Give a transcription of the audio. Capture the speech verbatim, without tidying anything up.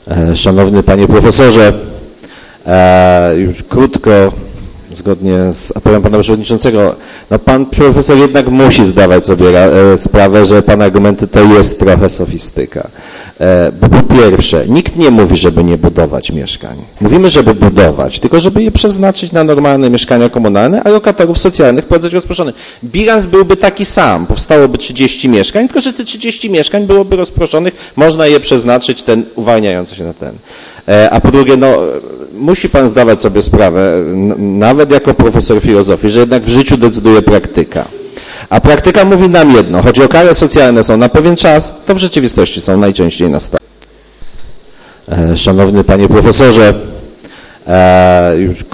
Szanowny Panie Profesorze, już krótko, zgodnie z apelem Pana Przewodniczącego, no Pan Profesor jednak musi zdawać sobie sprawę, że Pana argumenty to jest trochę sofistyka. Bo po pierwsze, nikt nie mówi, żeby nie budować mieszkań. Mówimy, żeby budować, tylko żeby je przeznaczyć na normalne mieszkania komunalne, a lokatorów socjalnych wprowadzać rozproszonych. Bilans byłby taki sam, powstałoby trzydzieści mieszkań, tylko że te trzydzieści mieszkań byłoby rozproszonych, można je przeznaczyć, ten uwalniający się na ten. A po drugie, no, musi Pan zdawać sobie sprawę, nawet jako profesor filozofii, że jednak w życiu decyduje praktyka. A praktyka mówi nam jedno, choć lokale socjalne są na pewien czas, to w rzeczywistości są najczęściej na stałe. Szanowny Panie Profesorze, już